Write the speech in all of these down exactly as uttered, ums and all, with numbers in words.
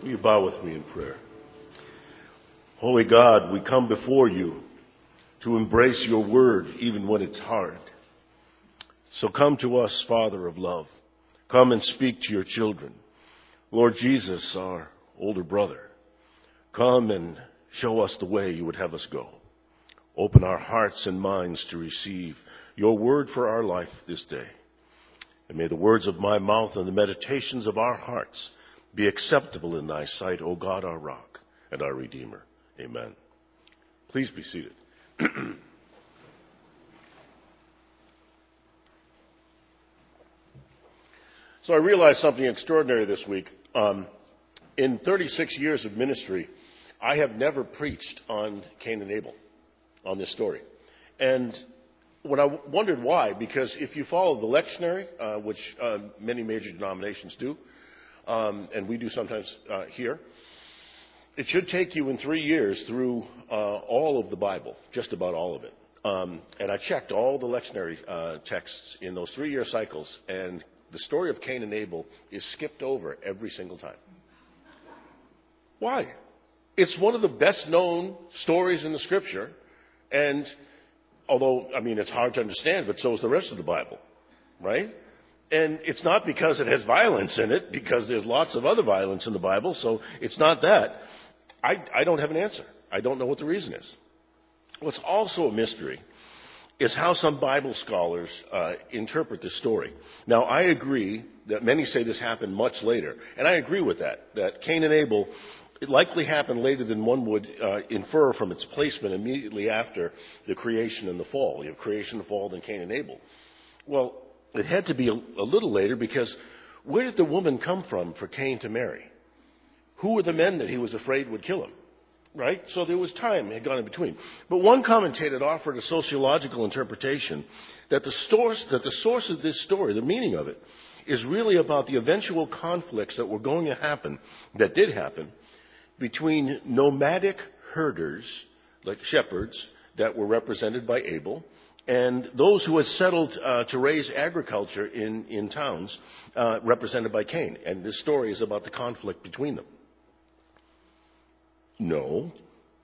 Will you bow with me in prayer? Holy God, we come before you to embrace your word even when it's hard. So come to us, Father of love. Come and speak to your children. Lord Jesus, our older brother, come and show us the way you would have us go. Open our hearts and minds to receive your word for our life this day. And may the words of my mouth and the meditations of our hearts be acceptable in thy sight, O God, our rock and our redeemer. Amen. Please be seated. So I realized something extraordinary this week. Um, in thirty-six years of ministry, I have never preached on Cain and Abel, on this story. And when I wondered why, because if you follow the lectionary, uh, which uh, many major denominations do, um, and we do sometimes uh, here, it should take you in three years through uh, all of the Bible, just about all of it. Um, and I checked all the lectionary uh, texts in those three-year cycles, and the story of Cain and Abel is skipped over every single time. Why? It's one of the best-known stories in the Scripture, and although, I mean, it's hard to understand, but so is the rest of the Bible, right? And it's not because it has violence in it, because there's lots of other violence in the Bible, so it's not that. I, I don't have an answer. I don't know what the reason is. What's also a mystery is how some Bible scholars uh, interpret this story. Now, I agree that many say this happened much later, and I agree with that, that Cain and Abel, it likely happened later than one would uh, infer from its placement immediately after the creation and the fall. You have creation and fall, then Cain and Abel. Well, it had to be a, a little later, because where did the woman come from for Cain to marry? Who were the men that he was afraid would kill him? Right? So there was time had gone in between. But one commentator offered a sociological interpretation that the source, that the source of this story, the meaning of it, is really about the eventual conflicts that were going to happen, that did happen, between nomadic herders, like shepherds, that were represented by Abel, and those who had settled uh, to raise agriculture in, in towns, uh, represented by Cain. And this story is about the conflict between them. No.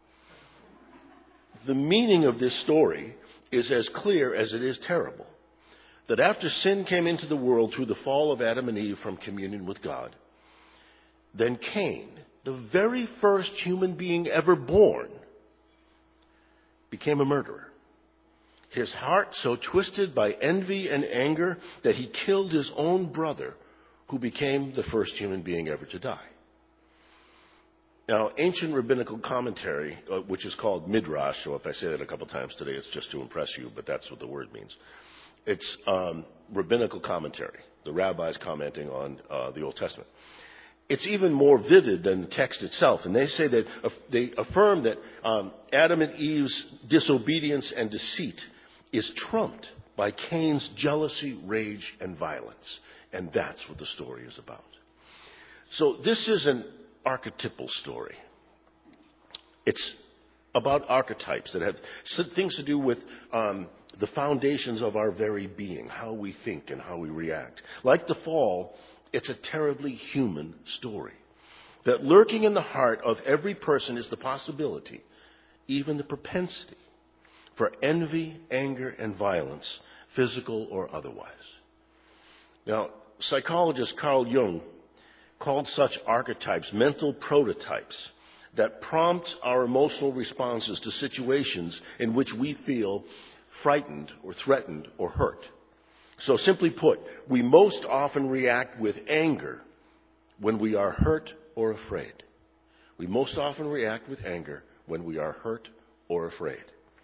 The meaning of this story is as clear as it is terrible. That after sin came into the world through the fall of Adam and Eve from communion with God, then Cain, the very first human being ever born, became a murderer. His heart so twisted by envy and anger that he killed his own brother, who became the first human being ever to die. Now, ancient rabbinical commentary, uh, which is called midrash, so if I say that a couple times today, it's just to impress you, but that's what the word means. It's um, rabbinical commentary, the rabbis commenting on uh, the Old Testament. It's even more vivid than the text itself, and they say that uh, they affirm that um, Adam and Eve's disobedience and deceit is trumped by Cain's jealousy, rage, and violence, and that's what the story is about. So this is an archetypal story. It's about archetypes that have things to do with um, the foundations of our very being, how we think and how we react. Like the fall, it's a terribly human story. That lurking in the heart of every person is the possibility, even the propensity, for envy, anger, and violence, physical or otherwise. Now, psychologist Carl Jung called such archetypes mental prototypes that prompt our emotional responses to situations in which we feel frightened or threatened or hurt. So simply put, we most often react with anger when we are hurt or afraid. We most often react with anger when we are hurt or afraid.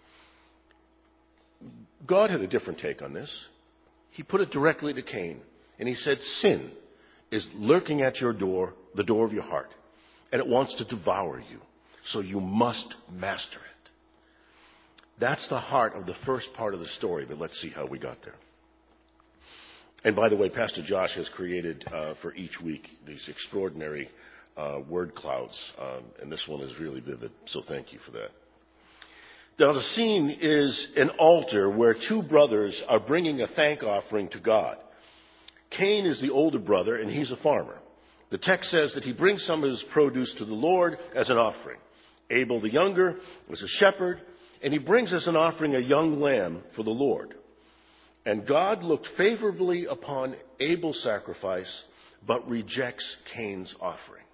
God had a different take on this. He put it directly to Cain, and he said, sin is lurking at your door, the door of your heart, and it wants to devour you, so you must master it. That's the heart of the first part of the story, but let's see how we got there. And by the way, Pastor Josh has created uh, for each week these extraordinary uh, word clouds, um, and this one is really vivid, so thank you for that. Now, the scene is an altar where two brothers are bringing a thank offering to God. Cain is the older brother, and he's a farmer. The text says that he brings some of his produce to the Lord as an offering. Abel the younger was a shepherd, and he brings as an offering a young lamb for the Lord. And God looked favorably upon Abel's sacrifice, but rejects Cain's offering,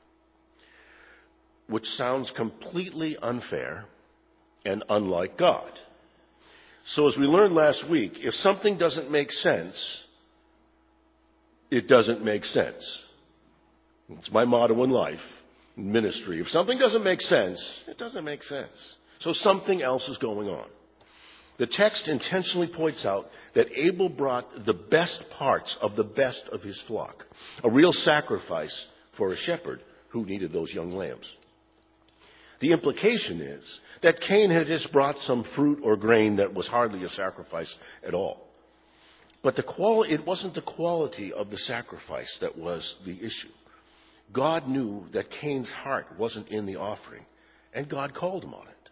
which sounds completely unfair and unlike God. So as we learned last week, if something doesn't make sense, it doesn't make sense. It's my motto in life, in ministry. If something doesn't make sense, it doesn't make sense. So something else is going on. The text intentionally points out that Abel brought the best parts of the best of his flock, a real sacrifice for a shepherd who needed those young lambs. The implication is that Cain had just brought some fruit or grain that was hardly a sacrifice at all. But the qual- it wasn't the quality of the sacrifice that was the issue. God knew that Cain's heart wasn't in the offering, and God called him on it.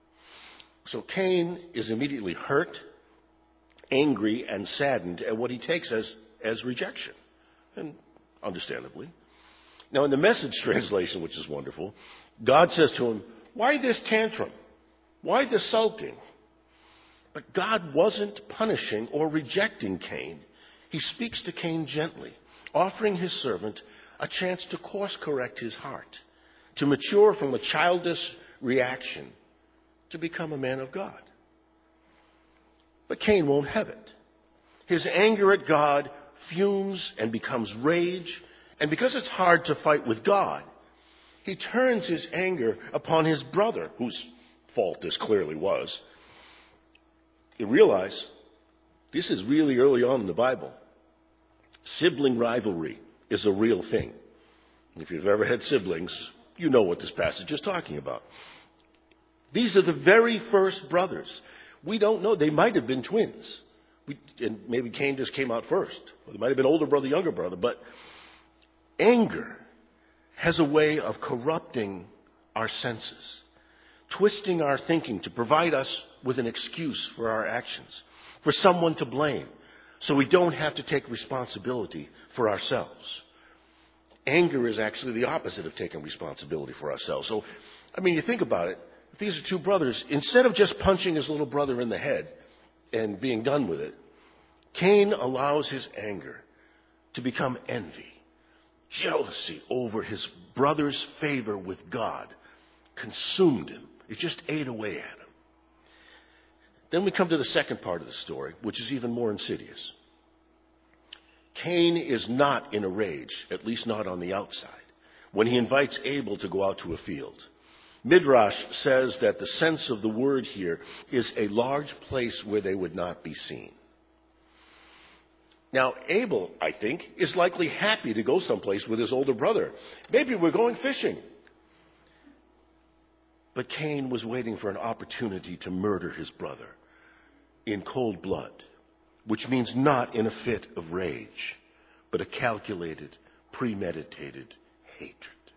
So Cain is immediately hurt, angry, and saddened at what he takes as, as rejection, and understandably. Now, in the Message translation, which is wonderful, God says to him, "Why this tantrum? Why the sulking?" But God wasn't punishing or rejecting Cain. He speaks to Cain gently, offering his servant a chance to course correct his heart, to mature from a childish reaction to become a man of God. But Cain won't have it. His anger at God fumes and becomes rage, and because it's hard to fight with God, he turns his anger upon his brother, whose fault this clearly was. You realize this is really early on in the Bible. Sibling rivalry is a real thing. If you've ever had siblings, you know what this passage is talking about. These are the very first brothers. We don't know. They might have been twins. We, and maybe Cain just came out first. Or they might have been older brother, younger brother. But anger has a way of corrupting our senses, twisting our thinking to provide us with an excuse for our actions, for someone to blame, so we don't have to take responsibility for ourselves. Anger is actually the opposite of taking responsibility for ourselves. So, I mean, you think about it. If these are two brothers, instead of just punching his little brother in the head and being done with it, Cain allows his anger to become envy, jealousy over his brother's favor with God, consumed him. It just ate away at him. Then we come to the second part of the story, which is even more insidious. Cain is not in a rage, at least not on the outside, when he invites Abel to go out to a field. Midrash says that the sense of the word here is a large place where they would not be seen. Now, Abel, I think, is likely happy to go someplace with his older brother. Maybe we're going fishing. But Cain was waiting for an opportunity to murder his brother in cold blood, which means not in a fit of rage, but a calculated, premeditated hatred.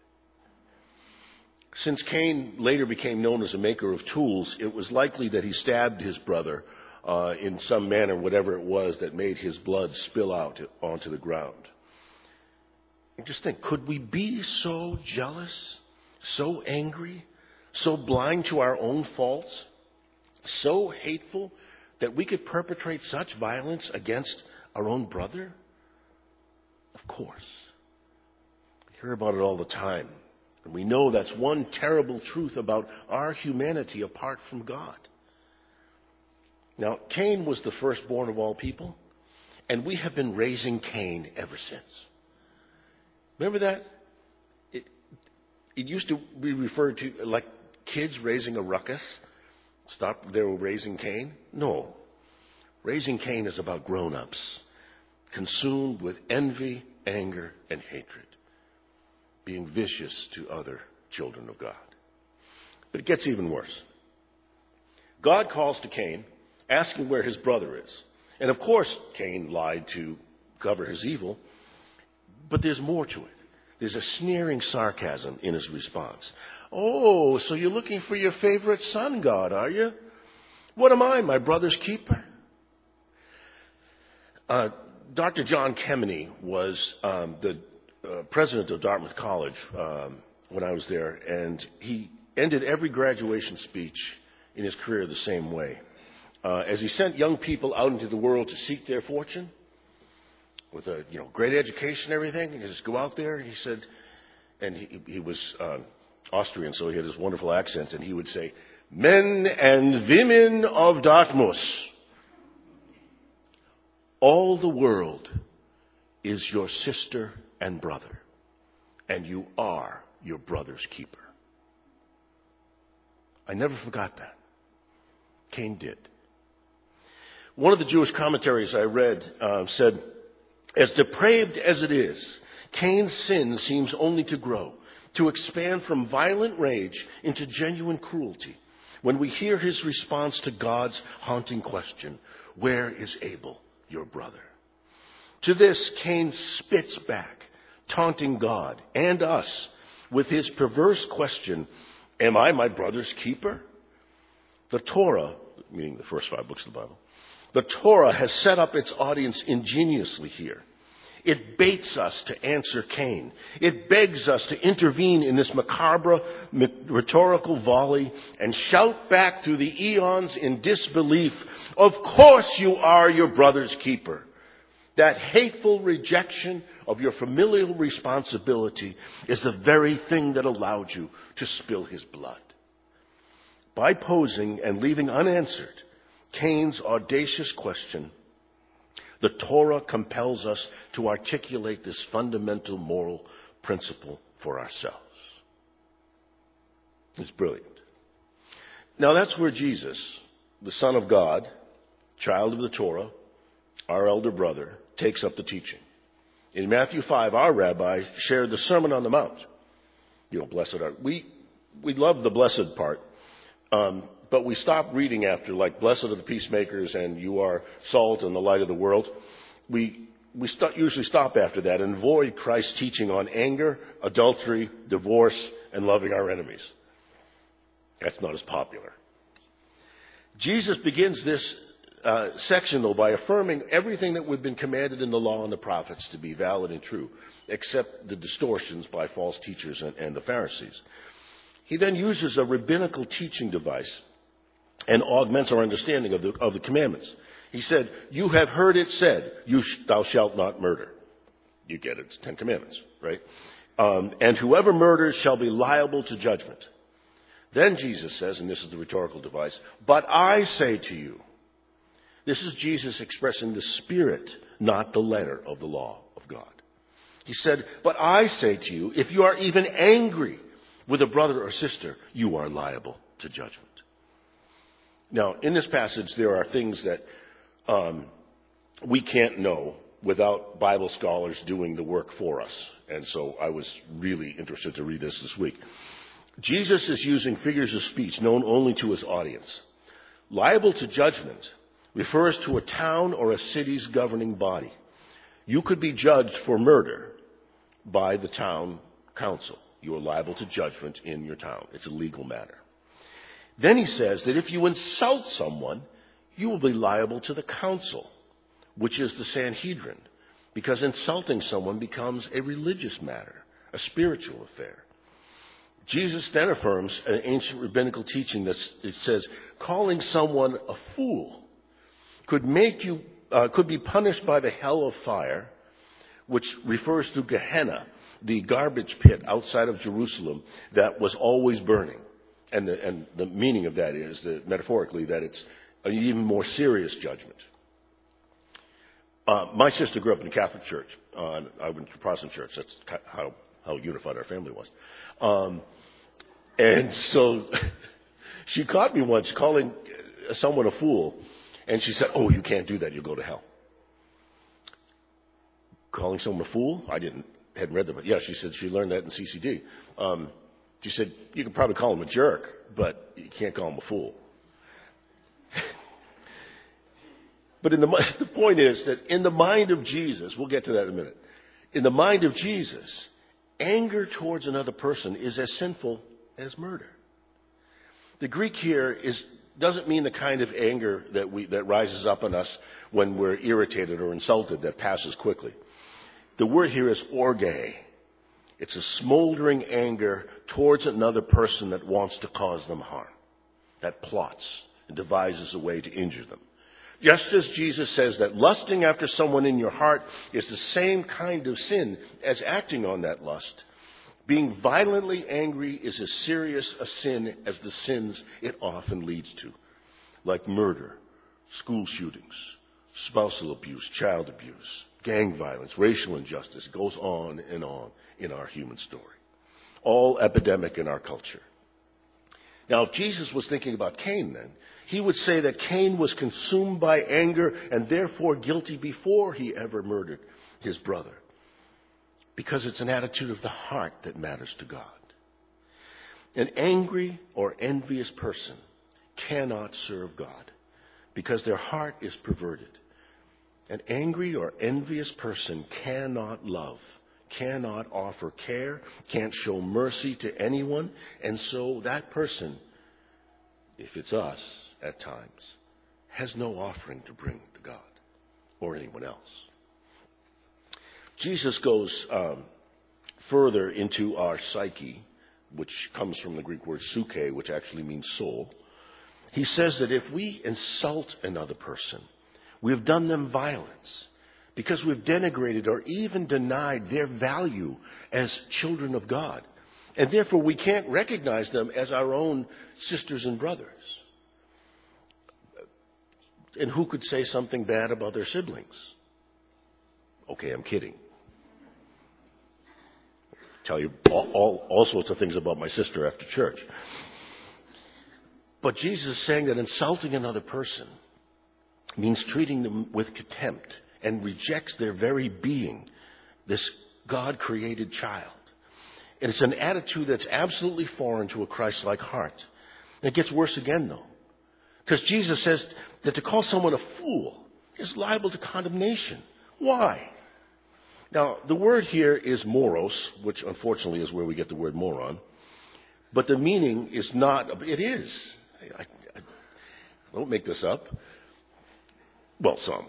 Since Cain later became known as a maker of tools, it was likely that he stabbed his brother uh, in some manner, whatever it was that made his blood spill out onto the ground. And just think, could we be so jealous, so angry, so blind to our own faults, so hateful that we could perpetrate such violence against our own brother? Of course. We hear about it all the time. And we know that's one terrible truth about our humanity apart from God. Now, Cain was the firstborn of all people, and we have been raising Cain ever since. Remember that? It, it used to be referred to like kids raising a ruckus. Stop, they were raising Cain. No. Raising Cain is about grown-ups, consumed with envy, anger, and hatred, being vicious to other children of God. But it gets even worse. God calls to Cain, asking where his brother is. And of course, Cain lied to cover his evil, but there's more to it. There's a sneering sarcasm in his response. "Oh, so you're looking for your favorite son, God, are you? What am I, my brother's keeper?" Uh, Doctor John Kemeny was um, the uh, president of Dartmouth College um, when I was there, and he ended every graduation speech in his career the same way. Uh, as he sent young people out into the world to seek their fortune with a you know great education and everything, he just go out there, and he said, and he, he was uh, Austrian, so he had this wonderful accent, and he would say, "Men and women of Dartmouth, all the world is your sister and brother, and you are your brother's keeper." I never forgot that. Cain did. One of the Jewish commentaries I read uh, said, as depraved as it is, Cain's sin seems only to grow, to expand from violent rage into genuine cruelty when we hear his response to God's haunting question, "Where is Abel, your brother?" To this, Cain spits back, taunting God and us with his perverse question, "Am I my brother's keeper?" The Torah, meaning the first five books of the Bible, the Torah has set up its audience ingeniously here. It baits us to answer Cain. It begs us to intervene in this macabre rhetorical volley and shout back through the eons in disbelief, "Of course you are your brother's keeper." That hateful rejection of your familial responsibility is the very thing that allowed you to spill his blood. By posing and leaving unanswered Cain's audacious question, the Torah compels us to articulate this fundamental moral principle for ourselves. It's brilliant. Now that's where Jesus, the Son of God, child of the Torah, our elder brother, takes up the teaching. In Matthew five, our rabbi shared the Sermon on the Mount. You know, blessed are... We, we love the blessed part. Um, but we stop reading after, like, "Blessed are the peacemakers," and "You are salt and the light of the world." We, we st- usually stop after that and avoid Christ's teaching on anger, adultery, divorce, and loving our enemies. That's not as popular. Jesus begins this uh, section, though, by affirming everything that we've been commanded in the law and the prophets to be valid and true, except the distortions by false teachers and, and the Pharisees. He then uses a rabbinical teaching device and augments our understanding of the, of the commandments. He said, "You have heard it said, you sh- thou shalt not murder." You get it, it's Ten Commandments, right? Um, "and whoever murders shall be liable to judgment." Then Jesus says, and this is the rhetorical device, "But I say to you," this is Jesus expressing the spirit, not the letter of the law of God. He said, "But I say to you, if you are even angry with a brother or sister, you are liable to judgment." Now, in this passage, there are things that um, we can't know without Bible scholars doing the work for us. And so I was really interested to read this this week. Jesus is using figures of speech known only to his audience. Liable to judgment refers to a town or a city's governing body. You could be judged for murder by the town council. You are liable to judgment in your town. It's a legal matter. Then he says that if you insult someone, you will be liable to the council, which is the Sanhedrin, because insulting someone becomes a religious matter, a spiritual affair. Jesus then affirms an ancient rabbinical teaching that it says calling someone a fool could make you uh, could be punished by the hell of fire, which refers to Gehenna, the garbage pit outside of Jerusalem that was always burning. And the, and the meaning of that is, that metaphorically, that it's an even more serious judgment. Uh, my sister grew up in a Catholic church. Uh, I went to a Protestant church. That's how, how unified our family was. Um, and so she caught me once calling someone a fool, and she said, "Oh, you can't do that. You'll go to hell." Calling someone a fool? I didn't. Hadn't read them, but yeah, she said she learned that in C C D. Um, she said, "You can probably call him a jerk, but you can't call him a fool." But in the, the point is that in the mind of Jesus, we'll get to that in a minute. In the mind of Jesus, anger towards another person is as sinful as murder. The Greek here is doesn't mean the kind of anger that we that rises up in us when we're irritated or insulted that passes quickly. The word here is orge, It's a smoldering anger towards another person that wants to cause them harm, that plots and devises a way to injure them. Just as Jesus says that lusting after someone in your heart is the same kind of sin as acting on that lust, being violently angry is as serious a sin as the sins it often leads to, like murder, school shootings, spousal abuse, child abuse, gang violence, racial injustice. It goes on and on in our human story. All epidemic in our culture. Now, if Jesus was thinking about Cain then, he would say that Cain was consumed by anger and therefore guilty before he ever murdered his brother. Because it's an attitude of the heart that matters to God. An angry or envious person cannot serve God because their heart is perverted. An angry or envious person cannot love, cannot offer care, can't show mercy to anyone, and so that person, if it's us at times, has no offering to bring to God or anyone else. Jesus goes um, further into our psyche, which comes from the Greek word psyche, which actually means soul. He says that if we insult another person, we have done them violence because we've denigrated or even denied their value as children of God. And therefore we can't recognize them as our own sisters and brothers. And who could say something bad about their siblings? Okay, I'm kidding. Tell you all, all, all sorts of things about my sister after church. But Jesus is saying that insulting another person means treating them with contempt and rejects their very being, this God-created child. And it's an attitude that's absolutely foreign to a Christ-like heart. And it gets worse again, though. Because Jesus says that to call someone a fool is liable to condemnation. Why? Now, the word here is moros, which unfortunately is where we get the word moron. But the meaning is not, it is. I, I, I don't make this up. Well, some.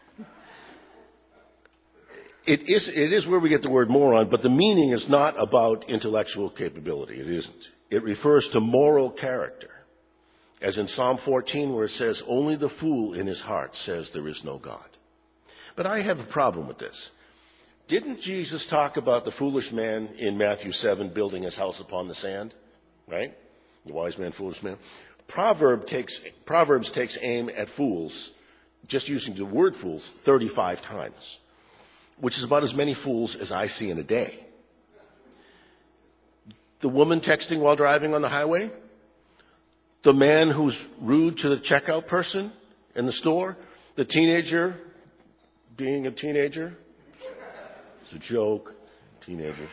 It is, it is where we get the word moron, but the meaning is not about intellectual capability. It isn't. It refers to moral character. As in Psalm fourteen, where it says, only the fool in his heart says there is no God. But I have a problem with this. Didn't Jesus talk about the foolish man in Matthew seven building his house upon the sand? Right? The wise man, foolish man. Proverb takes, Proverbs takes aim at fools, just using the word fools, thirty-five times, which is about as many fools as I see in a day. The woman texting while driving on the highway, the man who's rude to the checkout person in the store, the teenager being a teenager. It's a joke, teenagers.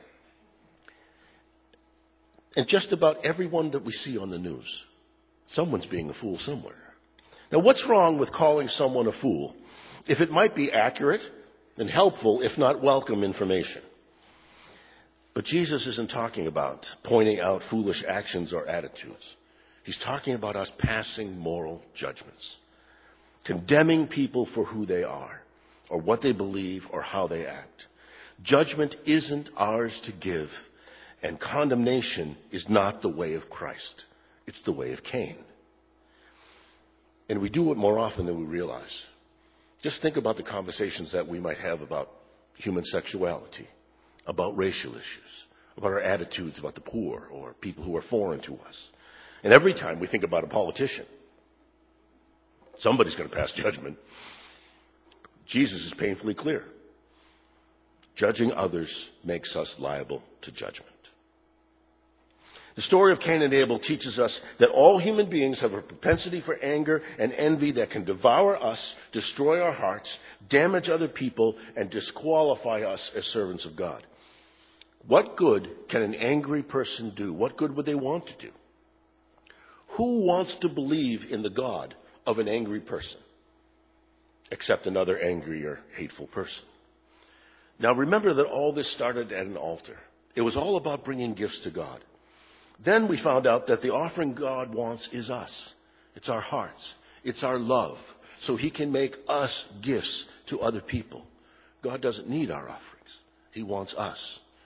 And just about everyone that we see on the news, someone's being a fool somewhere. Now, what's wrong with calling someone a fool if it might be accurate and helpful, if not welcome information? But Jesus isn't talking about pointing out foolish actions or attitudes. He's talking about us passing moral judgments, condemning people for who they are, or what they believe, or how they act. Judgment isn't ours to give, and condemnation is not the way of Christ. It's the way of Cain. And we do it more often than we realize. Just think about the conversations that we might have about human sexuality, about racial issues, about our attitudes about the poor or people who are foreign to us. And every time we think about a politician, somebody's going to pass judgment. Jesus is painfully clear. Judging others makes us liable to judgment. The story of Cain and Abel teaches us that all human beings have a propensity for anger and envy that can devour us, destroy our hearts, damage other people, and disqualify us as servants of God. What good can an angry person do? What good would they want to do? Who wants to believe in the God of an angry person? Except another angry or hateful person. Now remember that all this started at an altar. It was all about bringing gifts to God. Then we found out that the offering God wants is us. It's our hearts. It's our love. So He can make us gifts to other people. God doesn't need our offerings. He wants us.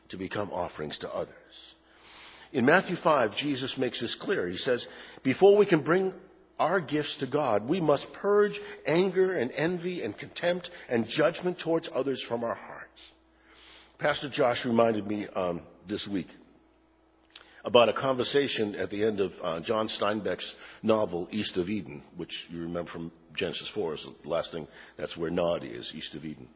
to become offerings to others. In Matthew five, Jesus makes this clear. He says, before we can bring our gifts to God, we must purge anger and envy and contempt and judgment towards others from our hearts. Pastor Josh reminded me um, this week about a conversation at the end of uh, John Steinbeck's novel, East of Eden, which you remember from Genesis four is the last thing. That's where Nod is, East of Eden.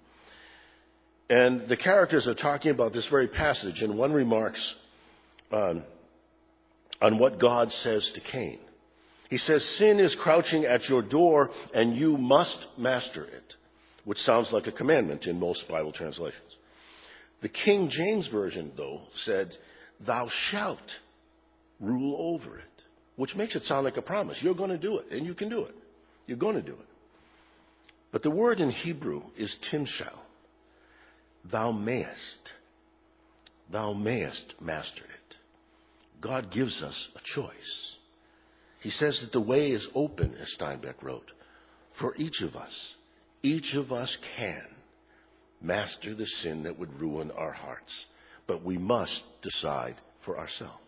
And the characters are talking about this very passage, and one remarks um, on what God says to Cain. He says, sin is crouching at your door, and you must master it, which sounds like a commandment in most Bible translations. The King James Version, though, said, thou shalt rule over it, which makes it sound like a promise. You're going to do it, and you can do it. You're going to do it. But the word in Hebrew is timshal. Thou mayest. Thou mayest master it. God gives us a choice. He says that the way is open, as Steinbeck wrote, for each of us. Each of us can master the sin that would ruin our hearts. But we must decide for ourselves.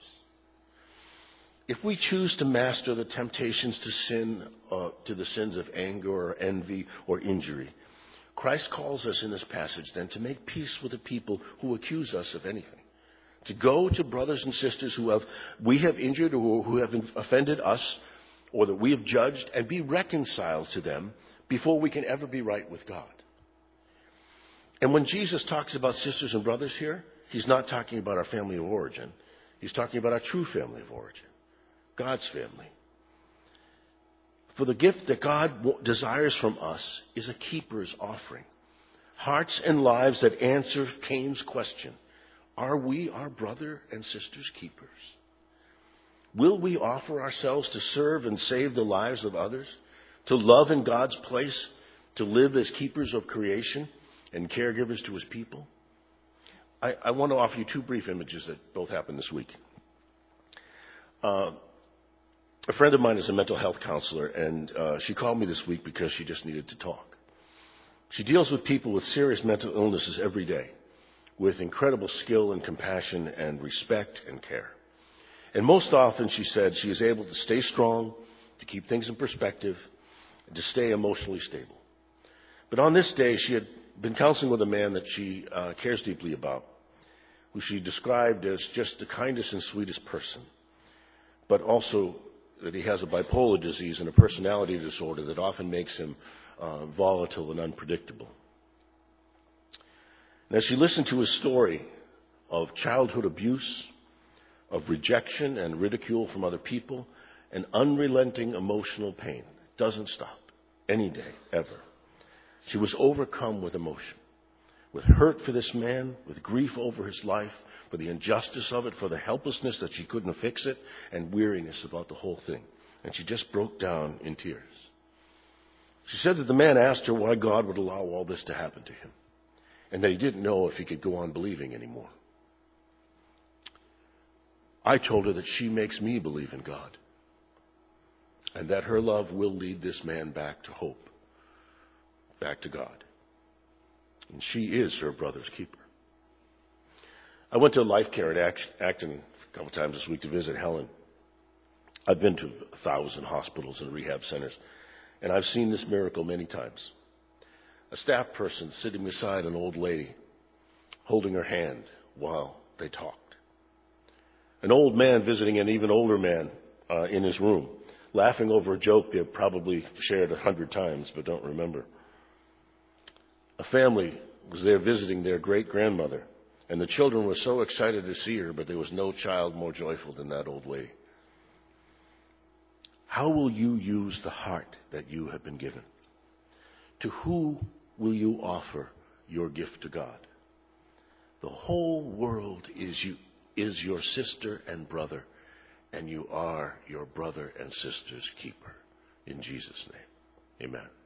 If we choose to master the temptations to sin, uh, to the sins of anger or envy or injury, Christ calls us in this passage then to make peace with the people who accuse us of anything. To go to brothers and sisters who have we have injured or who have offended us or that we have judged and be reconciled to them before we can ever be right with God. And when Jesus talks about sisters and brothers here, he's not talking about our family of origin. He's talking about our true family of origin, God's family. For the gift that God desires from us is a keeper's offering. Hearts and lives that answer Cain's question. Are we our brother and sister's keepers? Will we offer ourselves to serve and save the lives of others? To love in God's place? To live as keepers of creation and caregivers to his people? I, I want to offer you two brief images that both happened this week. Uh, a friend of mine is a mental health counselor, and uh, she called me this week because she just needed to talk. She deals with people with serious mental illnesses every day, with incredible skill and compassion and respect and care. And most often, she said, she is able to stay strong, to keep things in perspective, and to stay emotionally stable. But on this day, she had been counseling with a man that she uh, cares deeply about, who she described as just the kindest and sweetest person, but also that he has a bipolar disease and a personality disorder that often makes him uh, volatile and unpredictable. And as she listened to his story of childhood abuse, of rejection and ridicule from other people, and unrelenting emotional pain, it doesn't stop any day, ever. She was overcome with emotion, with hurt for this man, with grief over his life, for the injustice of it, for the helplessness that she couldn't fix it, and weariness about the whole thing. And she just broke down in tears. She said that the man asked her why God would allow all this to happen to him, and that he didn't know if he could go on believing anymore. I told her that she makes me believe in God, and that her love will lead this man back to hope, back to God. And she is her brother's keeper. I went to Life Care at Acton a couple times this week to visit Helen. I've been to a thousand hospitals and rehab centers, and I've seen this miracle many times. A staff person sitting beside an old lady, holding her hand while they talked. An old man visiting an even older man uh, in his room, laughing over a joke they've probably shared a hundred times but don't remember. A family was there visiting their great-grandmother, and the children were so excited to see her, but there was no child more joyful than that old lady. How will you use the heart that you have been given? To who will you offer your gift to God? The whole world is you, is your sister and brother, and you are your brother and sister's keeper. In Jesus' name, amen.